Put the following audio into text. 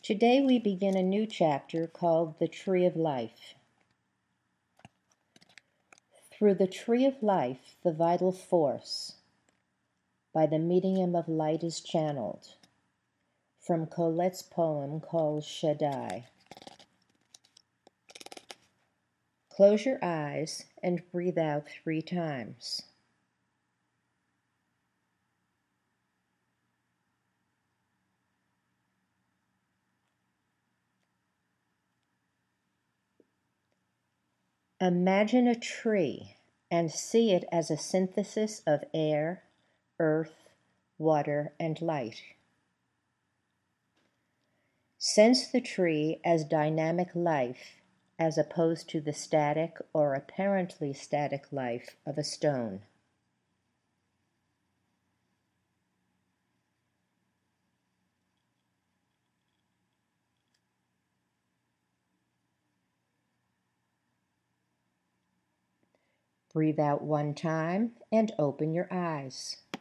Today we begin a new chapter called The Tree of Life. Through the Tree of Life, the vital force, by the medium of light is channeled, from Colette's poem called Shaddai. Close your eyes and breathe out 3 times. Imagine a tree and see it as a synthesis of air, earth, water, and light. Sense the tree as dynamic life as opposed to the static or apparently static life of a stone. Breathe out 1 time and open your eyes.